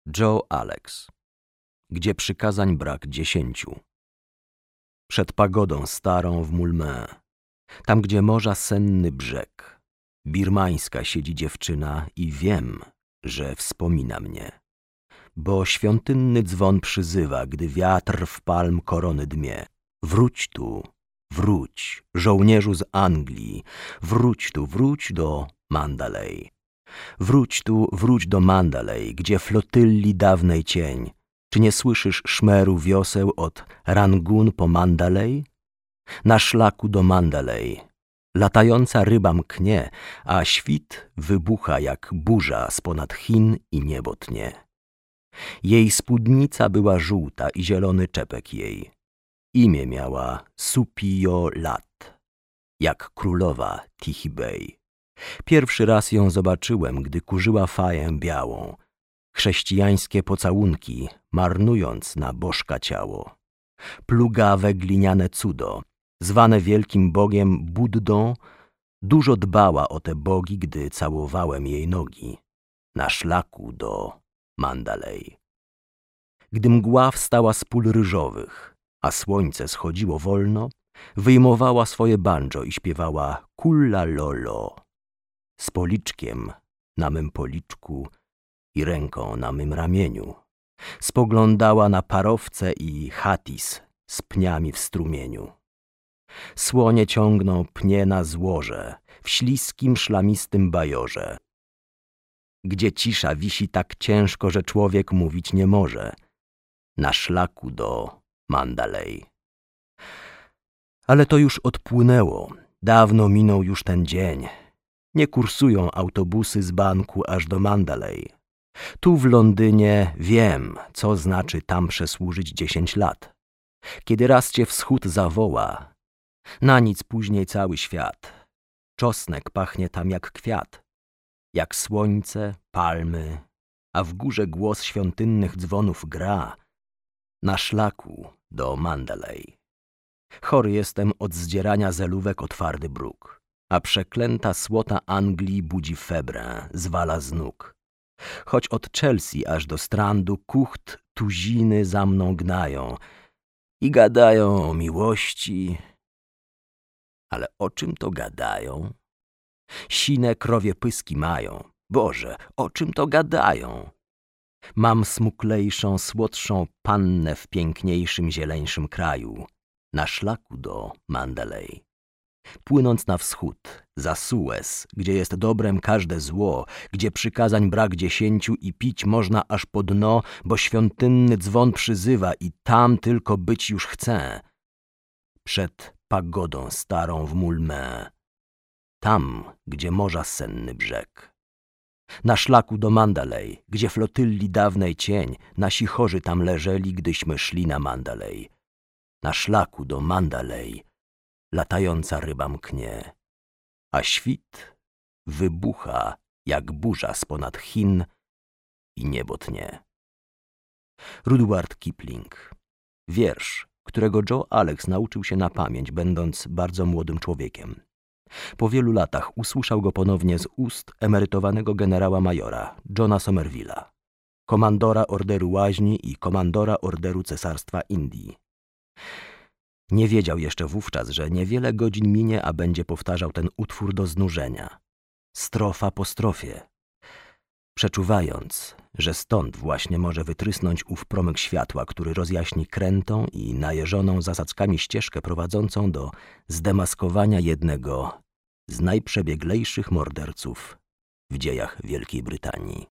Joe Alex. Gdzie przykazań brak 10. Przed pagodą starą w Moulmein, tam gdzie morza senny brzeg, birmańska siedzi dziewczyna i wiem, że wspomina mnie. Bo świątynny dzwon przyzywa, gdy wiatr w palm korony dmie. Wróć tu, wróć, żołnierzu z Anglii, wróć tu, wróć do Mandalay. Wróć tu, wróć do Mandalay, gdzie flotylli dawnej cień. Czy nie słyszysz szmeru wioseł od Rangun po Mandalay? Na szlaku do Mandalay latająca ryba mknie, a świt wybucha jak burza sponad Chin i niebo tnie. Jej spódnica była żółta i zielony czepek jej. Imię miała Supio Lat, jak królowa Tichy Bey. Pierwszy raz ją zobaczyłem, gdy kurzyła faję białą, chrześcijańskie pocałunki marnując na bożka ciało. Plugawe gliniane cudo, zwane wielkim bogiem Buddą, dużo dbała o te bogi, gdy całowałem jej nogi na szlaku do Mandalay. Gdy mgła wstała z pól ryżowych, a słońce schodziło wolno, wyjmowała swoje banjo i śpiewała Kulla Lolo. Z policzkiem na mym policzku i ręką na mym ramieniu. Spoglądała na parowce i chatis z pniami w strumieniu. Słonie ciągną pnie na złoże w śliskim, szlamistym bajorze, gdzie cisza wisi tak ciężko, że człowiek mówić nie może, na szlaku do Mandalay. Ale to już odpłynęło, dawno minął już ten dzień. Nie kursują autobusy z banku aż do Mandalay. Tu w Londynie wiem, co znaczy tam przesłużyć 10 lat. Kiedy raz cię wschód zawoła, na nic później cały świat. Czosnek pachnie tam jak kwiat, jak słońce, palmy, a w górze głos świątynnych dzwonów gra na szlaku do Mandalay. Chory jestem od zdzierania zelówek o twardy bruk, a przeklęta słota Anglii budzi febrę, zwala z nóg. Choć od Chelsea aż do Strandu kucht tuziny za mną gnają i gadają o miłości. Ale o czym to gadają? Sine krowie pyski mają. Boże, o czym to gadają? Mam smuklejszą, słodszą pannę w piękniejszym, zieleńszym kraju, na szlaku do Mandalay. Płynąc na wschód, za Suez, gdzie jest dobrem każde zło, gdzie przykazań brak 10 i pić można aż po dno, bo świątynny dzwon przyzywa i tam tylko być już chcę. Przed pagodą starą w Moulmein, tam, gdzie morza senny brzeg. Na szlaku do Mandalay, gdzie flotylli dawnej cień, nasi chorzy tam leżeli, gdyśmy szli na Mandalay. Na szlaku do Mandalay latająca ryba mknie, a świt wybucha jak burza sponad Chin i niebo tnie. Rudyard Kipling. Wiersz, którego Joe Alex nauczył się na pamięć, będąc bardzo młodym człowiekiem. Po wielu latach usłyszał go ponownie z ust emerytowanego generała majora Johna Somerville'a, komandora Orderu Łaźni i komandora Orderu Cesarstwa Indii. Nie wiedział jeszcze wówczas, że niewiele godzin minie, a będzie powtarzał ten utwór do znużenia, strofa po strofie, przeczuwając, że stąd właśnie może wytrysnąć ów promyk światła, który rozjaśni krętą i najeżoną zasadzkami ścieżkę prowadzącą do zdemaskowania jednego z najprzebieglejszych morderców w dziejach Wielkiej Brytanii.